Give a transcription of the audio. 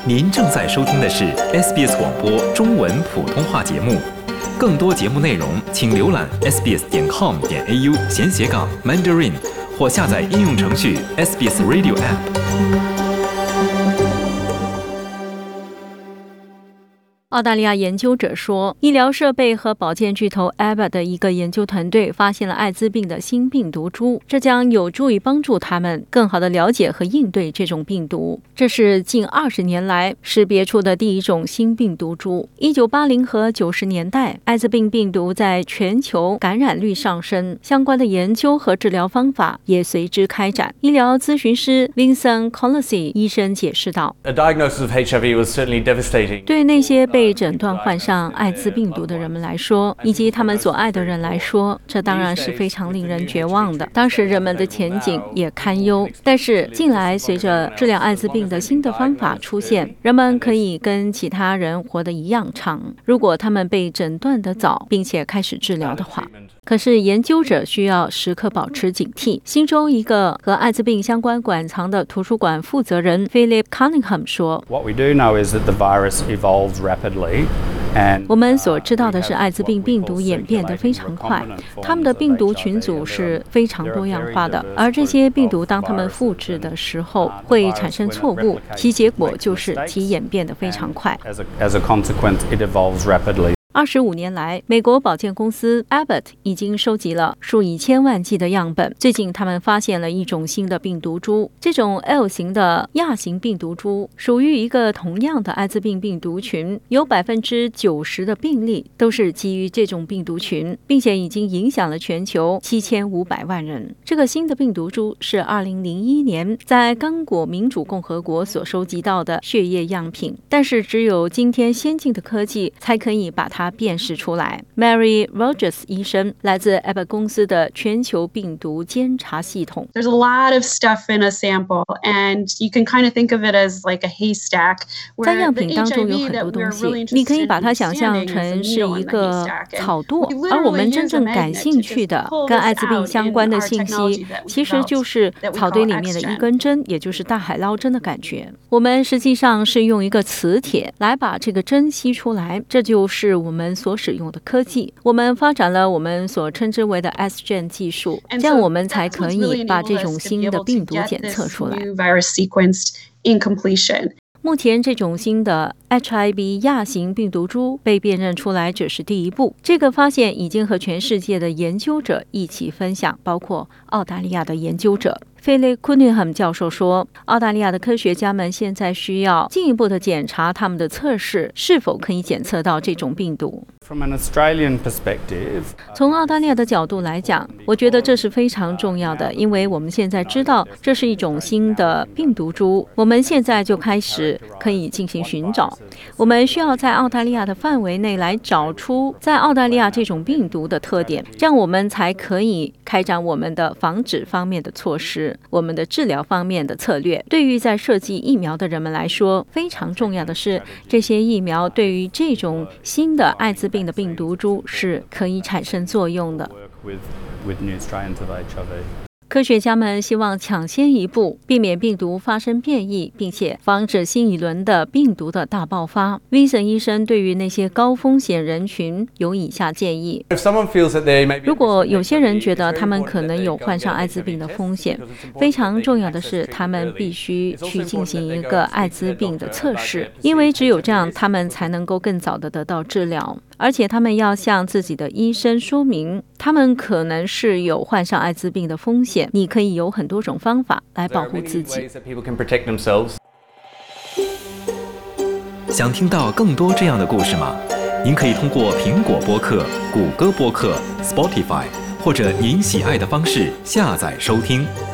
您正在收听的是 SBS 广播中文普通话节目。更多节目内容，请浏览 sbs.com.au/Mandarin 或下载应用程序 SBS Radio App。 澳大利亚研究者说，医疗设备和保健巨头 Abbott 的一个研究团队发现了艾滋病的新病毒株，这将有助于帮助他们更好地了解和应对这种病毒。这是近20年来识别出的第一种新病毒株。1980和90年代，艾滋病病毒在全球感染率上升，相关的研究和治疗方法也随之开展。医疗咨询师 Vincent Colossi 医生解释道， A diagnosis of HIV was certainly devastating. 对那些被诊断患上艾滋病毒的人们来说，以及他们所爱的人来说，这当然是非常令人绝望的。当时人们的前景也堪忧，但是近来随着治疗艾滋病的新的方法出现，人们可以跟其他人活得一样长，如果他们被诊断得早，并且开始治疗的话。可是研究者需要时刻保持警惕。新州一个和艾滋病相关馆藏的图书馆负责人 Philip Cunningham 说， What we do know is that the virus evolves rapidly. 我们所知道的是，艾滋病病毒演变得非常快，它们的病毒群组是非常多样化的，而这些病毒当它们复制的时候会产生错误，其结果就是其演变得非常快。 As a consequence, it evolves rapidly. 25年来，美国保健公司 Abbott 已经收集了数以千万计的样本。最近，他们发现了一种新的病毒株，这种 L 型的亚型病毒株属于一个同样的艾滋病病毒群，有90%的病例都是基于这种病毒群，并且已经影响了全球7500万人。这个新的病毒株是2001年在刚果民主共和国所收集到的血液样品，但是只有今天先进的科技才可以把它辨识出来。 Mary Rogers 医生来自 Abbott 公司的全球病毒监察系统。 There's a lot of stuff in a sample, and you can kind of think of it as like a haystack. 在样品当中有很多东西，你可以把它想象成是一个草垛，而我们真正感兴趣的跟艾滋病相关的信息，其实就是草堆里面的一根针，也就是大海捞针的感觉。我们实际上是用一个磁铁来把这个针吸出来，这就是我们所使用的科技。我们发展了我们所称之为的 S-Gen 技术，这样我们才可以把这种新的病毒检测出来。目前这种新的 HIV 亚型病毒株被辨认出来只是第一步，这个发现已经和全世界的研究者一起分享，包括澳大利亚的研究者。Philip Cunningham 教授说，澳大利亚的科学家们现在需要进一步的检查他们的测试是否可以检测到这种病毒。 From an Australian perspective, 从澳大利亚的角度来讲，我觉得这是非常重要的，因为我们现在知道这是一种新的病毒株，我们现在就开始可以进行寻找。我们需要在澳大利亚的范围内来找出在澳大利亚这种病毒的特点，这样我们才可以开展我们的防止方面的措施，我们的治疗方面的策略。对于在设计疫苗的人们来说，非常重要的是，这些疫苗对于这种新的艾滋病的病毒株是可以产生作用的。 with new strains of HIV. 科学家们希望抢先一步，避免病毒发生变异，并且防止新一轮的病毒的大爆发。Vincent 医生对于那些高风险人群有以下建议：如果有些人觉得他们可能有患上艾滋病的风险，非常重要的是他们必须去进行一个艾滋病的测试，因为只有这样，他们才能够更早的得到治疗。而且他们要向自己的医生说明，他们可能是有患上艾滋病的风险。你可以有很多种方法来保护自己。 想听到更多这样的故事吗？您可以通过苹果播客、谷歌播客、Spotify 或者您喜爱的方式下载收听。